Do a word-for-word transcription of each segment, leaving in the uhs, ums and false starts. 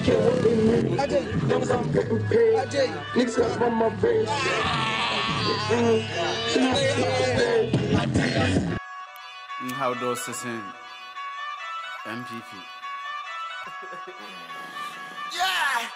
care what they mean. Long as I'm getting paid. Niggas got run my race. How does this in M G P? Yeah!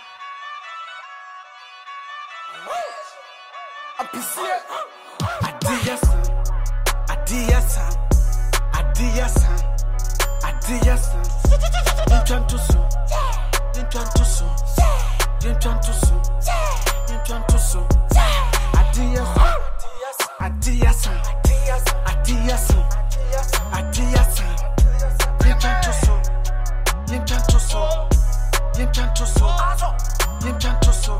I'm pissing. Adiasan, Adiasan, Adiasan, Adiasan. Intrantusu, Intrantusu, Intrantusu, Intrantusu. Adiasan, Adiasan, Adiasan, Adiasan. Intrantusu, Intrantusu, Intrantusu, Intrantusu.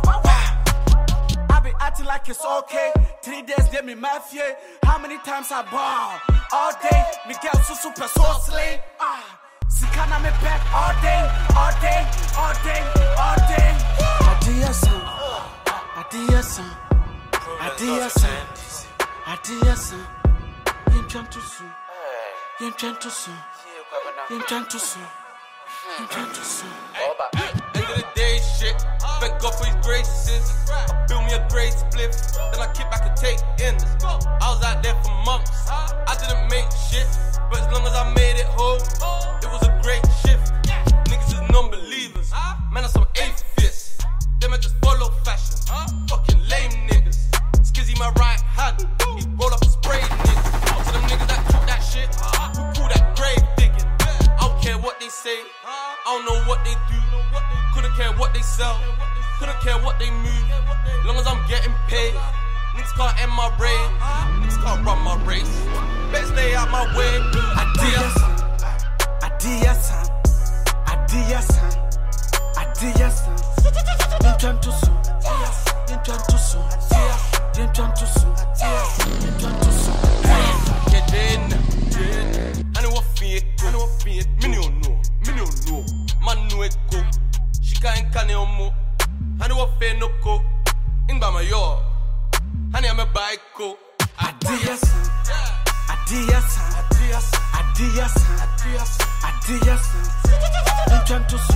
I be acting like it's okay. Three days, they me mafia. How many times I ball? All day, Miguel so super so slay. Ah, Sikana me back all day, all day, all day, all day. Adiasan, Adiasan, Adiasan, Adiasan. Intrantusu, Intrantusu, Intrantusu, Intrantusu. End of the day, shit. Thank God for his graces. I built me a great spliff, then I kick back and take in. I was out there for months. I didn't make shit, but as long as I made it home, it was a great shift. Niggas is non-believers, man, I'm some atheists. Them are just follow fashion. Fucking lame niggas. Skizzy my right hand, he roll up and spray niggas. To them niggas that talk that shit, who pull that grave digging. I don't care what they say, I don't know what they do. Couldn't care what they sell, couldn't care what they move. Long as I'm getting paid, niggas can't end my reign. Niggas can't run my race. Better stay out my way. Adiasan, Adiasan, Adiasan, Adiasan. Intrantusu, Intrantusu, Intrantusu, Intrantusu. Get in, I know what fear, I know what fear. Me no know, me no know. Man know it go. She can't can no more. I know what fear no go. In by my yard, honey I'm a bike go. Adiasan, Adiasan, Adiasan, Adiasan, Adiasan. Intrantusu,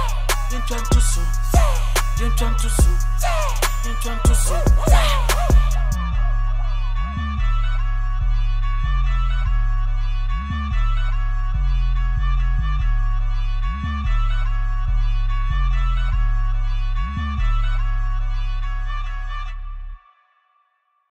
Intrantusu, Intrantusu, Intrantusu.